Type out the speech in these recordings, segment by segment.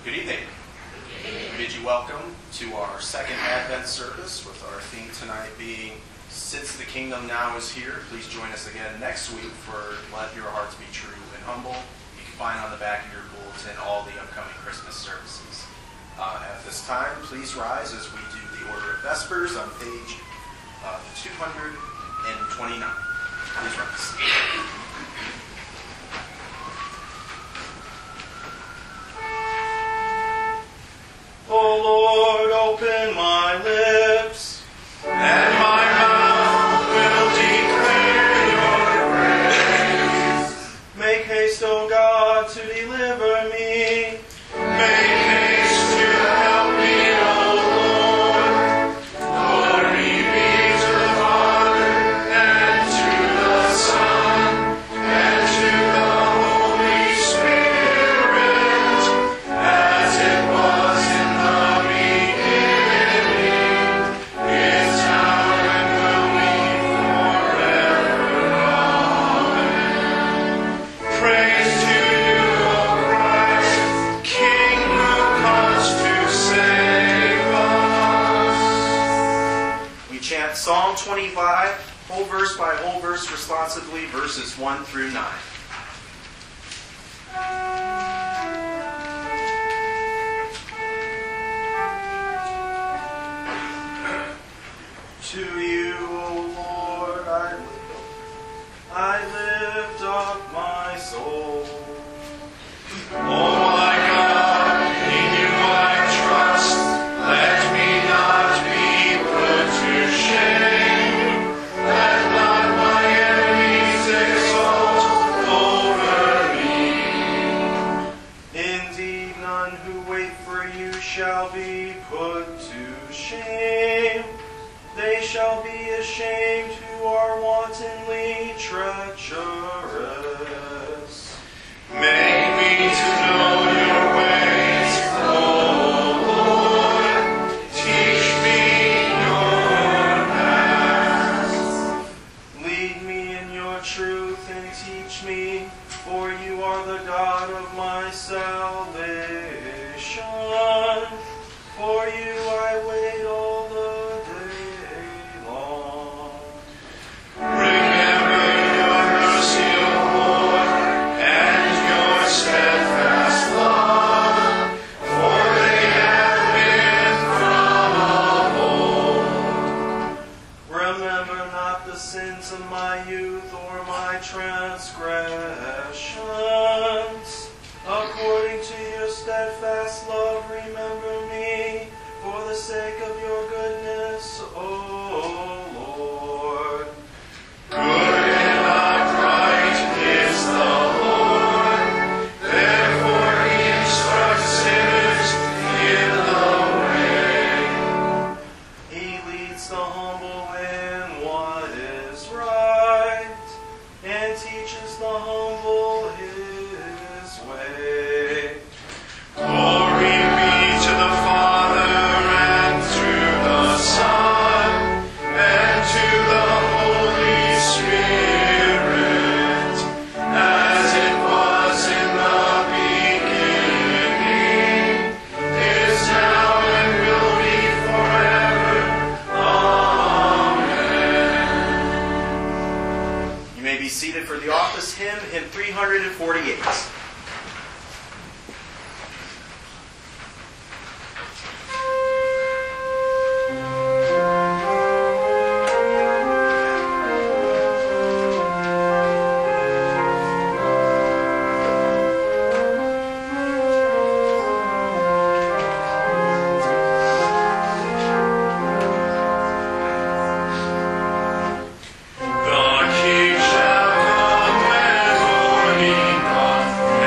Good evening. Bid you welcome to our second Advent service, with our theme tonight being Since the Kingdom Now is Here. Please join us again next week for Let Your Hearts Be True and Humble. You can find on the back of your bulletin all the upcoming Christmas services. At this time, please rise as we do the Order of Vespers on page 229. Please rise. O Lord, open my lips, and my mouth will declare your praise. Make haste, O God, to deliver me. Make haste to help me, O Lord. Glory be to the Father, and to the Son, and to the Holy Spirit, as it was in the beginning, is now, and will be forever. Amen. Praise to you, O Christ, King who comes to save us. We chant Psalm 25, whole verse by whole verse responsively, verses 1 through 9. To you, O Lord, I lift up my soul. Oh my God, in you I trust. Let me not be put to shame. Let not my enemies exult over me. Indeed, none who wait for you shall be put to shame. They shall be ashamed who are wantonly treacherous. Make me to know your ways, O Lord. Teach me your paths. Lead me in your truth and teach me, for you are the God of my salvation. For you I wait all the day long. Remember your mercy, O Lord, and your steadfast love, for they have been from of old. Remember not the sins of my youth or my transgressions. According to your steadfast love, remember me, for the sake of your goodness, O Lord. Good and upright is the Lord, therefore he instructs sinners in the way. He leads the humble in what is right, and teaches the humble his way. Glory be to the Father, and to the Son, and to the Holy Spirit, as it was in the beginning, is now, and will be forever. Amen. You may be seated for the office hymn, hymn 348. The King shall come when morning doth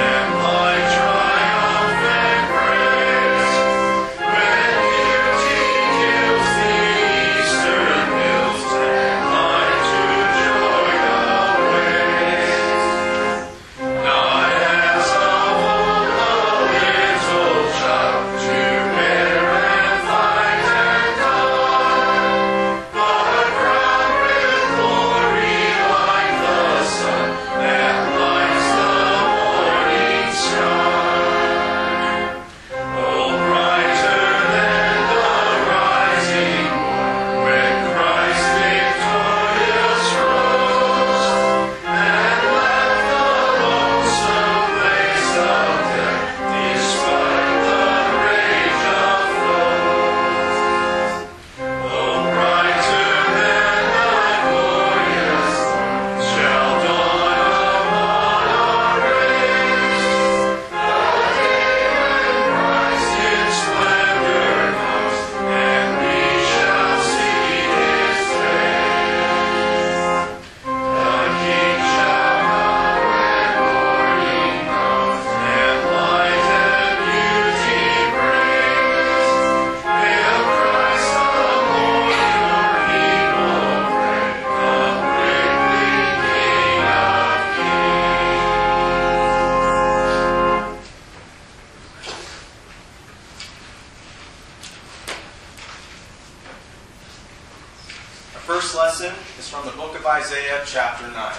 of Isaiah, chapter 9.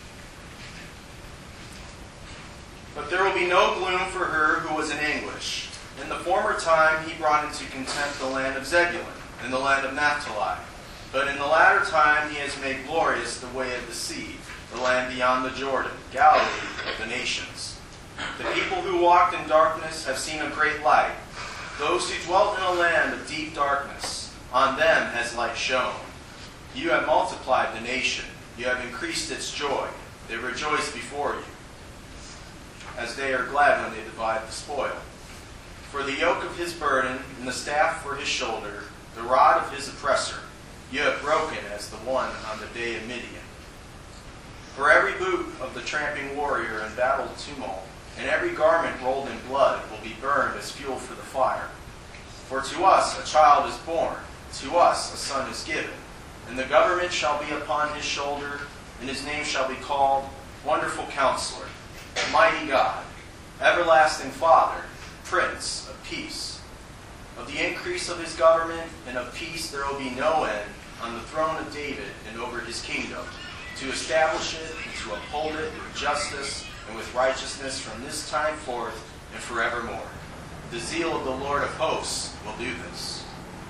But there will be no gloom for her who was in anguish. In the former time he brought into contempt the land of Zebulun and the land of Naphtali. But in the latter time he has made glorious the way of the sea, the land beyond the Jordan, Galilee of the nations. The people who walked in darkness have seen a great light. Those who dwelt in a land of deep darkness, on them has light shone. You have multiplied the nation. You have increased its joy. They rejoice before you, as they are glad when they divide the spoil. For the yoke of his burden and the staff for his shoulder, the rod of his oppressor, you have broken as the one on the day of Midian. For every boot of the tramping warrior in battle tumult, and every garment rolled in blood will be burned as fuel for the fire. For to us a child is born, to us a son is given, and the government shall be upon his shoulder, and his name shall be called Wonderful Counselor, Mighty God, Everlasting Father, Prince of Peace. Of the increase of his government and of peace there will be no end on the throne of David and over his kingdom, to establish it and to uphold it with justice and with righteousness from this time forth and forevermore. The zeal of the Lord of hosts will do this.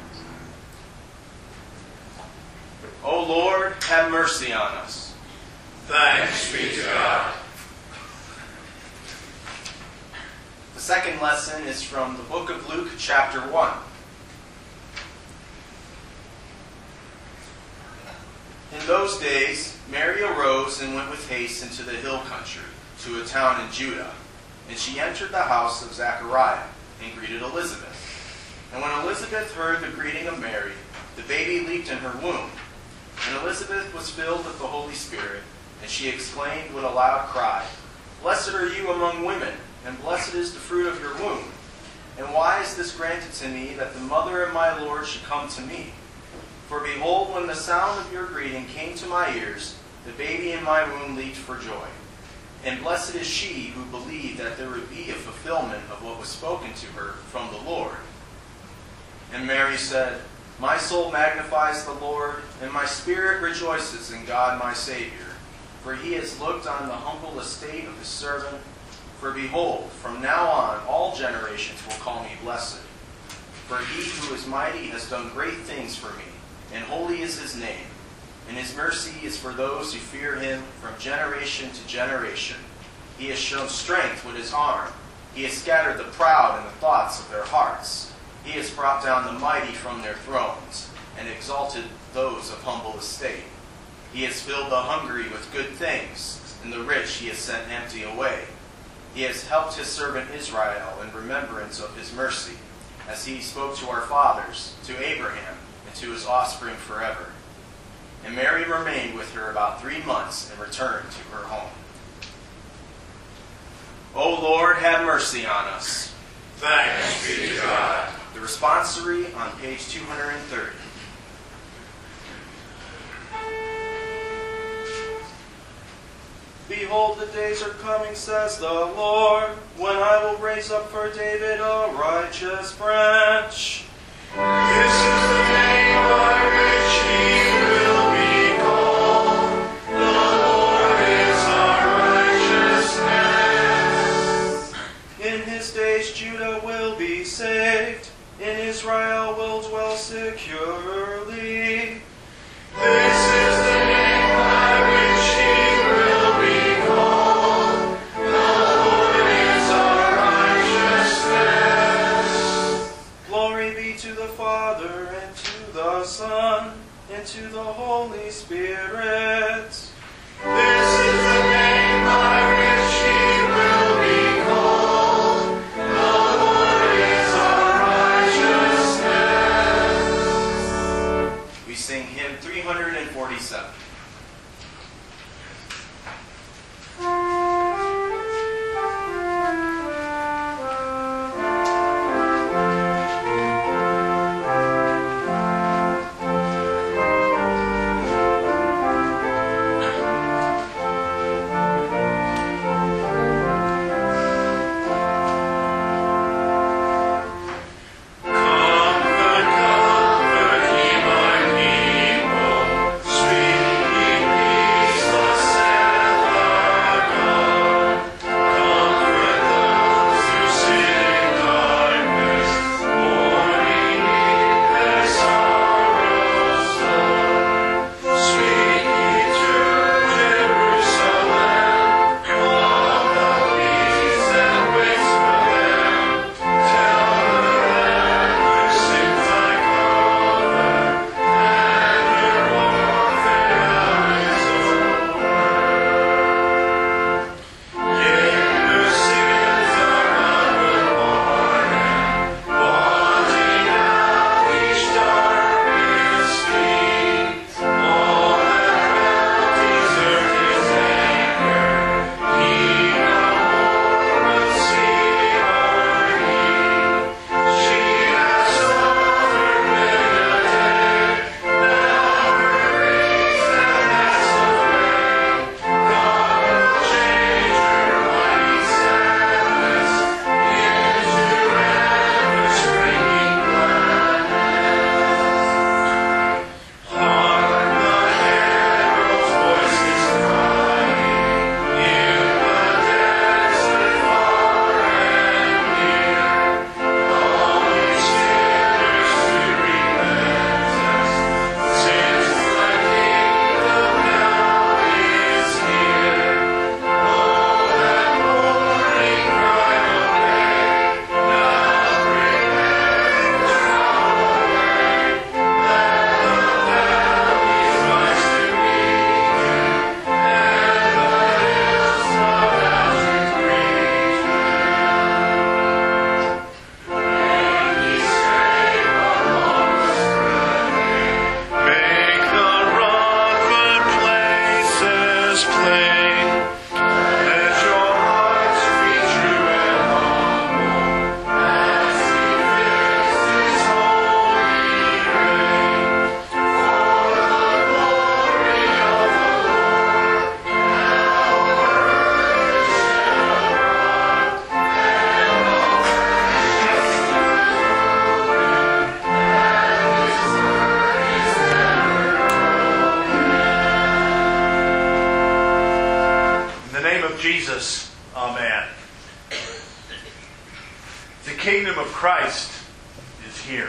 O Lord, have mercy on us. Thanks be to God. The second lesson is from the book of Luke, chapter 1. In those days, Mary arose and went with haste into the hill country, to a town in Judah. And she entered the house of Zechariah and greeted Elizabeth. And when Elizabeth heard the greeting of Mary, the baby leaped in her womb. And Elizabeth was filled with the Holy Spirit, and she exclaimed with a loud cry, Blessed are you among women, and blessed is the fruit of your womb. And why is this granted to me, that the mother of my Lord should come to me? For behold, when the sound of your greeting came to my ears, the baby in my womb leaped for joy. And blessed is she who believed that there would be a fulfillment of what was spoken to her from the Lord. And Mary said, My soul magnifies the Lord, and my spirit rejoices in God my Savior. For he has looked on the humble estate of his servant. For behold, from now on all generations will call me blessed. For he who is mighty has done great things for me, and holy is his name. And his mercy is for those who fear him from generation to generation. He has shown strength with his arm. He has scattered the proud in the thoughts of their hearts. He has brought down the mighty from their thrones, and exalted those of humble estate. He has filled the hungry with good things, and the rich he has sent empty away. He has helped his servant Israel in remembrance of his mercy, as he spoke to our fathers, to Abraham, and to his offspring forever. And Mary remained with her about 3 months and returned to her home. O Lord, have mercy on us. Thanks be to God. The responsory on page 230. Behold, the days are coming, says the Lord, when I will raise up for David a righteous branch. This is the name by which he will be called. The Lord is our righteousness. In his days Judah will be saved, in Israel will dwell securely. This is the name by which he will be called. The Lord is our righteousness. Glory be to the Father, and to the Son, and to Jesus, amen. The kingdom of Christ is here.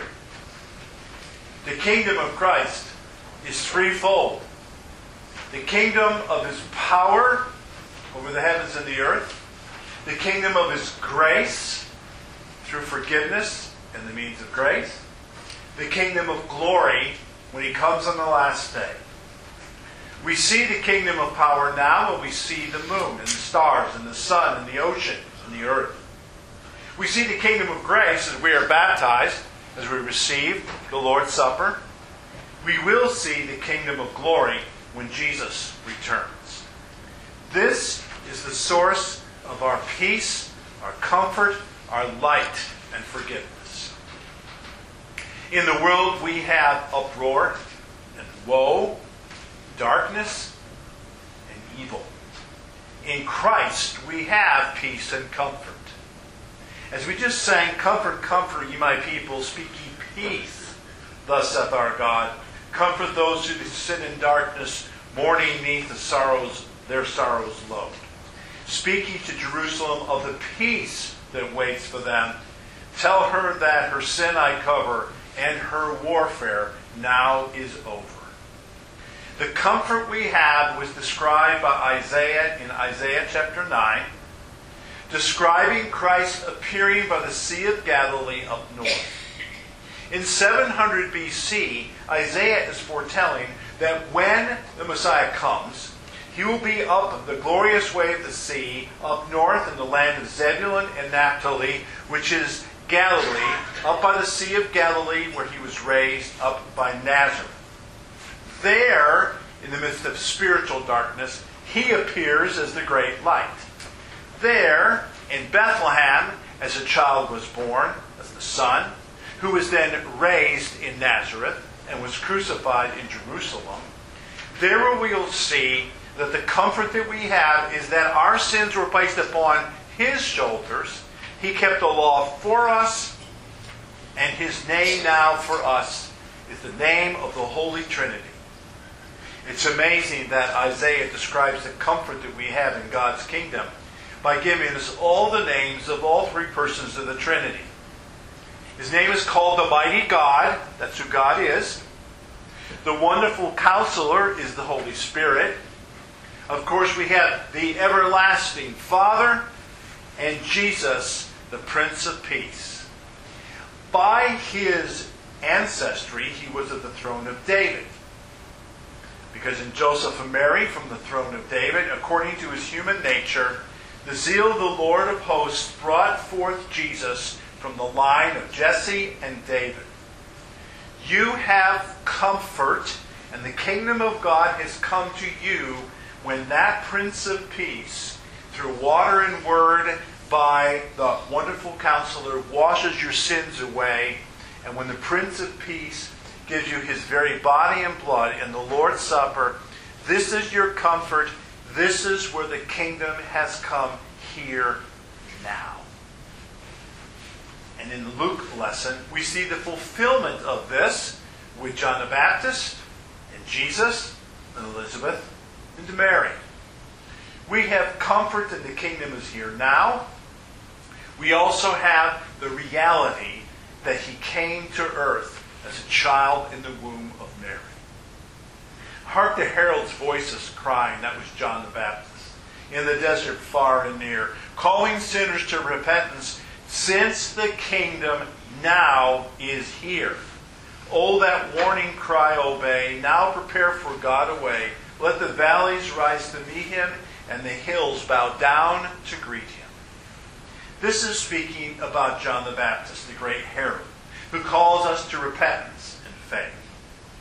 The kingdom of Christ is threefold. The kingdom of His power over the heavens and the earth. The kingdom of His grace through forgiveness and the means of grace. The kingdom of glory when He comes on the last day. We see the kingdom of power now when we see the moon and the stars and the sun and the ocean and the earth. We see the kingdom of grace as we are baptized, as we receive the Lord's Supper. We will see the kingdom of glory when Jesus returns. This is the source of our peace, our comfort, our light, and forgiveness. In the world we have uproar and woe, darkness and evil. In Christ we have peace and comfort. As we just sang, "Comfort, comfort ye my people, speak ye peace, thus saith our God. Comfort those who sit in darkness, mourning neath their sorrows load. Speak ye to Jerusalem of the peace that waits for them. Tell her that her sin I cover, and her warfare now is over." The comfort we have was described by Isaiah in Isaiah chapter 9, describing Christ appearing by the Sea of Galilee up north. In 700 BC, Isaiah is foretelling that when the Messiah comes, He will be up the glorious way of the sea, up north in the land of Zebulun and Naphtali, which is Galilee, up by the Sea of Galilee where He was raised, up by Nazareth. There, in the midst of spiritual darkness, He appears as the great light. There, in Bethlehem, as a child was born, as the Son, who was then raised in Nazareth and was crucified in Jerusalem, there we will see that the comfort that we have is that our sins were placed upon His shoulders. He kept the law for us, and His name now for us is the name of the Holy Trinity. It's amazing that Isaiah describes the comfort that we have in God's kingdom by giving us all the names of all three persons of the Trinity. His name is called the Mighty God. That's who God is. The Wonderful Counselor is the Holy Spirit. Of course, we have the Everlasting Father and Jesus, the Prince of Peace. By His ancestry, He was at the throne of David. Because in Joseph and Mary, from the throne of David, according to His human nature, the zeal of the Lord of hosts brought forth Jesus from the line of Jesse and David. You have comfort, and the kingdom of God has come to you when that Prince of Peace, through water and word, by the Wonderful Counselor, washes your sins away, and when the Prince of Peace gives you His very body and blood in the Lord's Supper, this is your comfort. This is where the kingdom has come here now. And in the Luke lesson, we see the fulfillment of this with John the Baptist and Jesus and Elizabeth and Mary. We have comfort that the kingdom is here now. We also have the reality that He came to earth as a child in the womb of Mary. Hark the herald's voices crying, that was John the Baptist, in the desert far and near, calling sinners to repentance, since the kingdom now is here. Oh, that warning cry obey, now prepare for God a way. Let the valleys rise to meet Him, and the hills bow down to greet Him. This is speaking about John the Baptist, the great herald, who calls us to repentance and faith.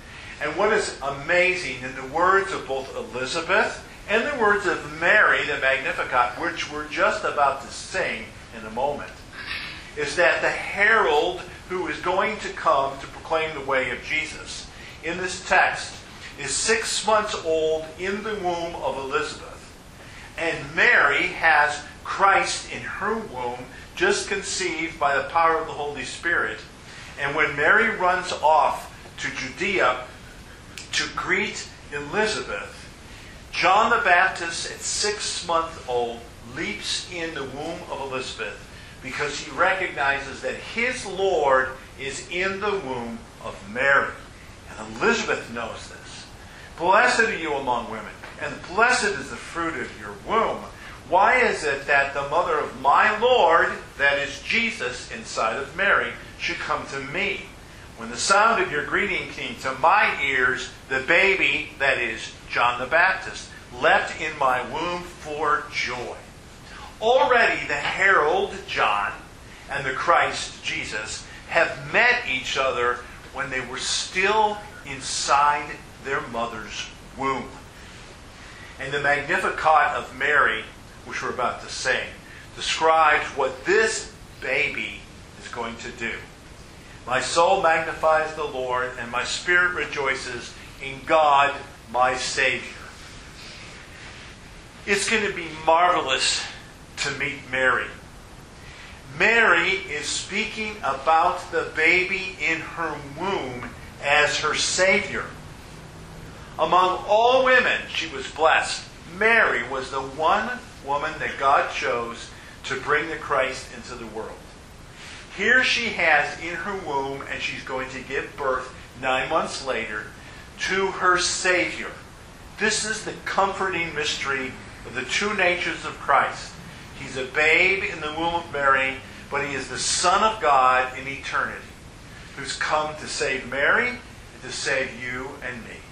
And what is amazing in the words of both Elizabeth and the words of Mary, the Magnificat, which we're just about to sing in a moment, is that the herald who is going to come to proclaim the way of Jesus in this text is 6 months old in the womb of Elizabeth. And Mary has Christ in her womb, just conceived by the power of the Holy Spirit. And when Mary runs off to Judea to greet Elizabeth, John the Baptist, at 6 months old, leaps in the womb of Elizabeth because he recognizes that his Lord is in the womb of Mary. And Elizabeth knows this. Blessed are you among women, and blessed is the fruit of your womb. Why is it that the mother of my Lord, that is Jesus inside of Mary, should come to me? When the sound of your greeting came to my ears, the baby, that is John the Baptist, leapt in my womb for joy. Already the herald John and the Christ Jesus have met each other when they were still inside their mother's womb. And the Magnificat of Mary, which we're about to sing, describes what this baby is going to do. My soul magnifies the Lord, and my spirit rejoices in God, my Savior. It's going to be marvelous to meet Mary. Mary is speaking about the baby in her womb as her Savior. Among all women, she was blessed. Mary was the one woman that God chose to bring the Christ into the world. Here she has in her womb, and she's going to give birth 9 months later to her Savior. This is the comforting mystery of the two natures of Christ. He's a babe in the womb of Mary, but he is the Son of God in eternity, who's come to save Mary and to save you and me.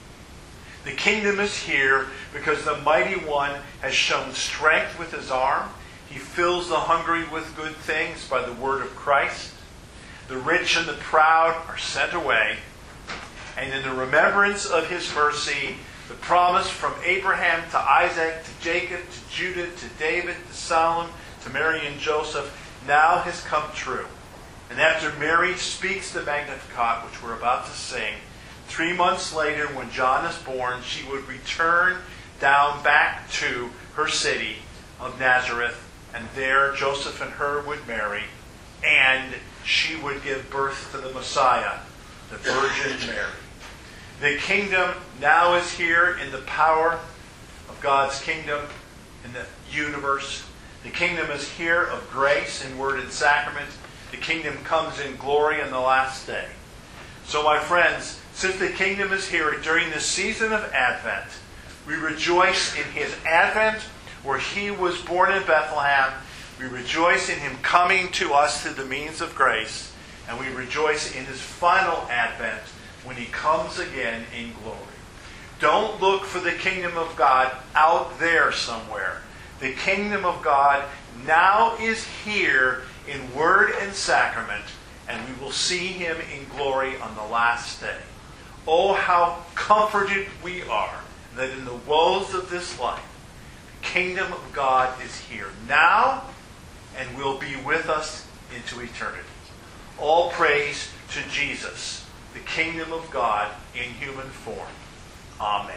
The kingdom is here because the Mighty One has shown strength with his arm. He fills the hungry with good things by the word of Christ. The rich and the proud are sent away. And in the remembrance of his mercy, the promise from Abraham to Isaac, to Jacob, to Judah, to David, to Solomon, to Mary and Joseph, now has come true. And after Mary speaks the Magnificat, which we're about to sing, 3 months later, when John is born, she would return down back to her city of Nazareth, and there Joseph and her would marry, and she would give birth to the Messiah, the Virgin Mary. The kingdom now is here in the power of God's kingdom in the universe. The kingdom is here of grace in word and sacrament. The kingdom comes in glory in the last day. So, my friends, since the kingdom is here during this season of Advent, we rejoice in his advent where he was born in Bethlehem. We rejoice in him coming to us through the means of grace. And we rejoice in his final advent when he comes again in glory. Don't look for the kingdom of God out there somewhere. The kingdom of God now is here in word and sacrament, and we will see him in glory on the last day. Oh, how comforted we are that in the woes of this life, the kingdom of God is here now and will be with us into eternity. All praise to Jesus, the kingdom of God in human form. Amen.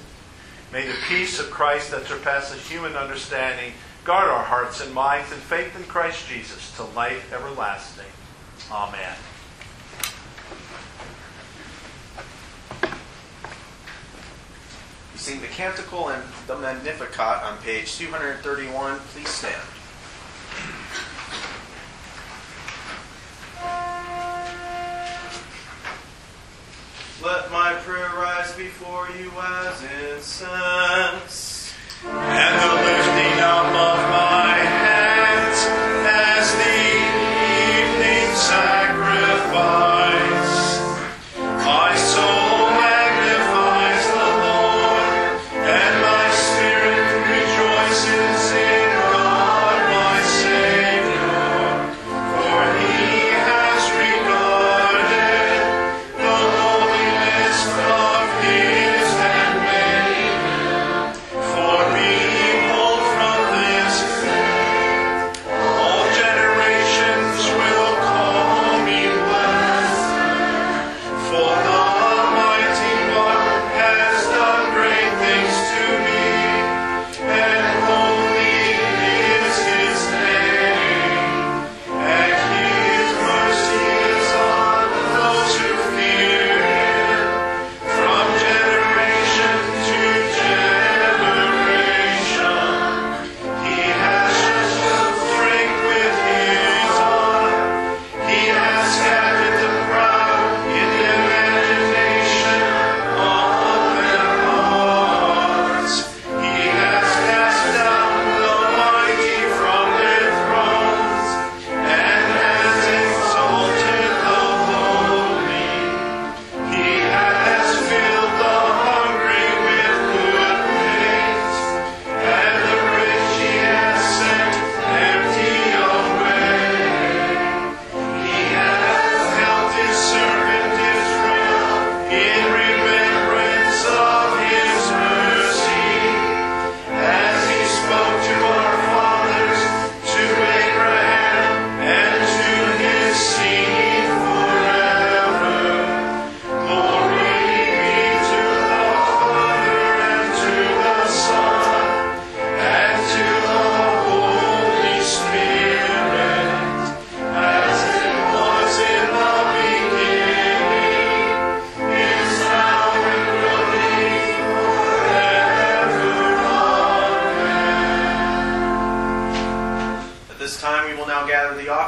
May the peace of Christ that surpasses human understanding guard our hearts and minds in faith in Christ Jesus to life everlasting. Amen. We sing the Canticle and the Magnificat on page 231. Please stand. Let my prayer rise before you as incense, And the lifting up of my hands as the evening sacrifice. My soul magnifies the Lord, and my spirit rejoices in God my Savior. For he has regarded the lowliness of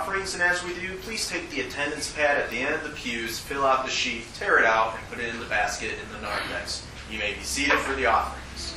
offerings, and as we do, please take the attendance pad at the end of the pews, fill out the sheet, tear it out, and put it in the basket in the narthex. You may be seated for the offerings.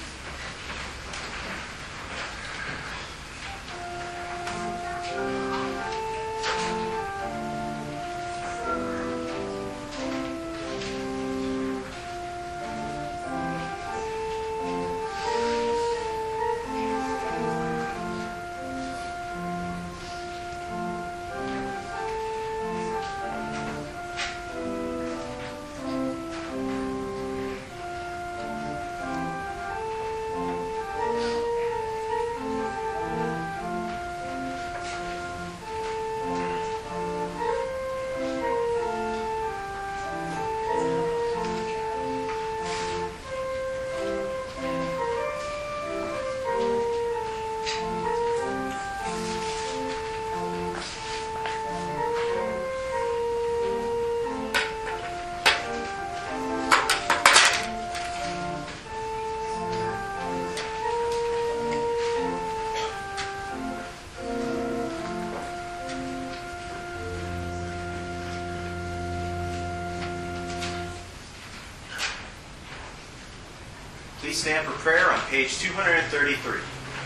Please stand for prayer on page 233.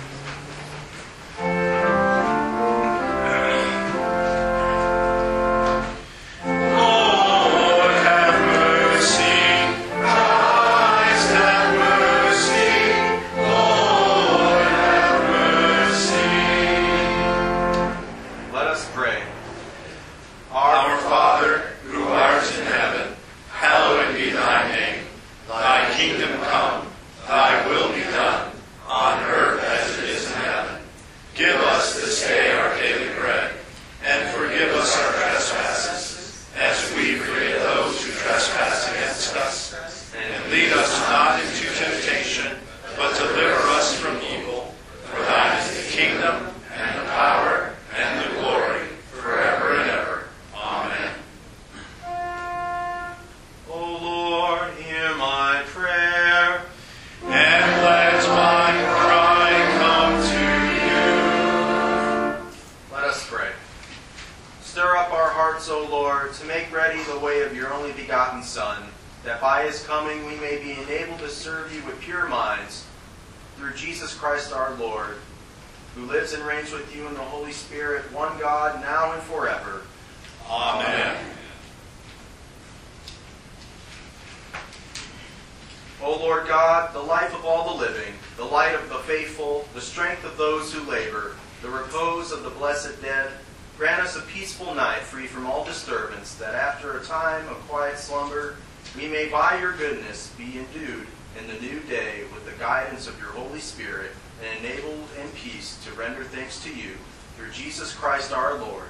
O Lord God, the life of all the living, the light of the faithful, the strength of those who labor, the repose of the blessed dead, grant us a peaceful night free from all disturbance, that after a time of quiet slumber, we may by your goodness be endued in the new day with the guidance of your Holy Spirit, and enabled in peace to render thanks to you, through Jesus Christ our Lord.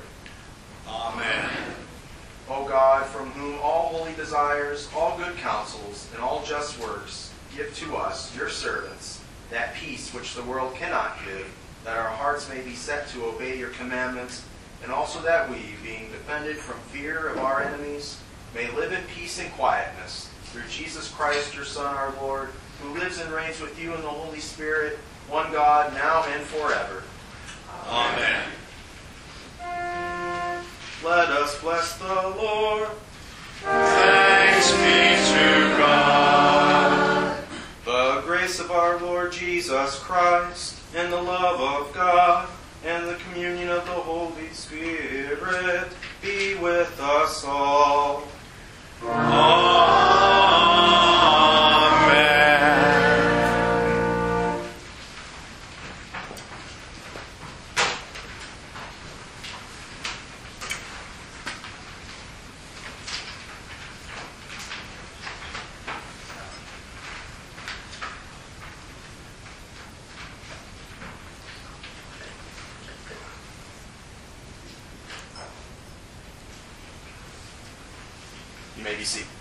Amen. O God, from whom all holy desires, all good counsels, and all just works, give to us, your servants, that peace which the world cannot give, that our hearts may be set to obey your commandments, and also that we, being defended from fear of our enemies, may live in peace and quietness, through Jesus Christ, your Son, our Lord, who lives and reigns with you in the Holy Spirit, one God, now and forever. Amen. Let us bless the Lord. Thanks be to God. The grace of our Lord Jesus Christ, and the love of God, and the communion of the Holy Spirit be with us all. Amen. You may be seated.